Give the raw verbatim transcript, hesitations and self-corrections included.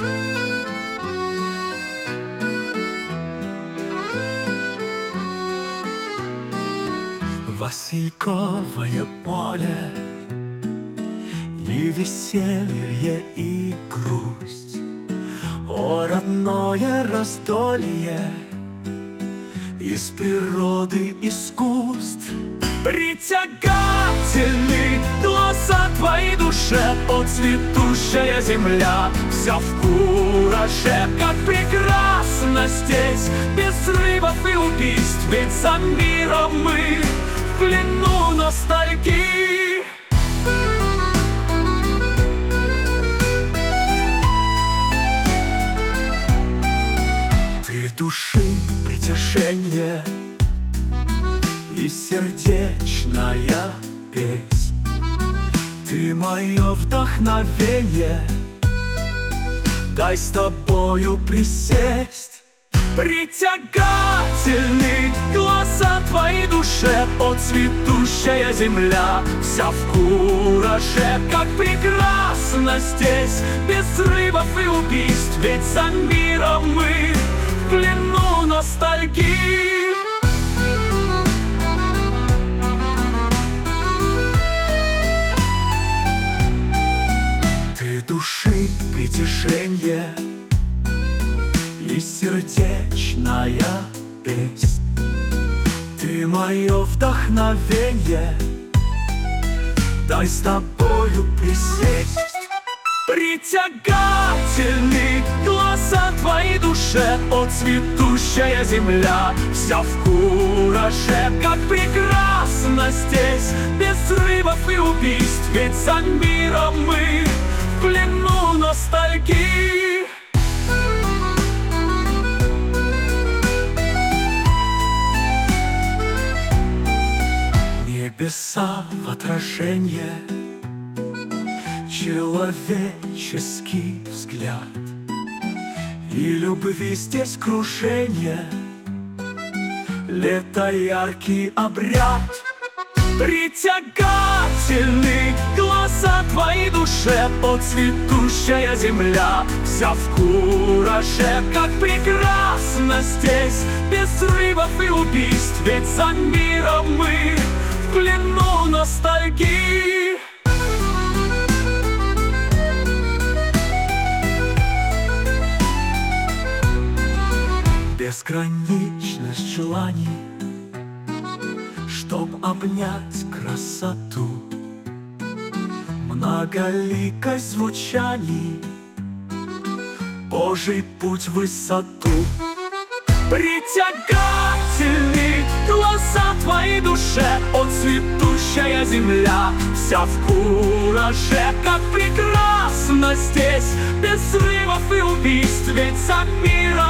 Васильковое поле, и веселье, и грусть, о, родное раздолье из природы искусств. Притягательный глаза твоей душе, о, цветущая земля, вся в кураже, как прекрасно здесь, без срывов и убийств, ведь за миром мы в плену ностальгии. Ты души притяжение и сердечная песнь, ты мое вдохновение, дай с тобою присесть. Притягательный глаза твоей душе, о, цветущая земля, вся в кураже, как прекрасно здесь, без срывов и убийств, ведь за миром мы в плену ностальгии. Ты души притяжение и сердечная песнь, ты мое вдохновение, дай с тобою присесть. Притягательный глаза твоей душе, о, цветущая земля, вся в кураже, как прекрасно здесь, без срывов и убийств, ведь за миром мы в плену ностальгии. Небеса в отражение, человеческий взгляд, и любви здесь крушение, лето яркий обряд. Притягательный глаза твоей душе, о, цветущая земля, вся в кураже, как прекрасно здесь, без срывов и убийств, ведь за миром мы в плену ностальгии. Безграничность желаний, чтоб обнять красоту, многоликость звучаний, Божий путь в высоту. Притягательный глаза твоей душе, о, цветущая земля, вся в кураже, как прекрасно здесь, без срывов и убийств, ведь за миром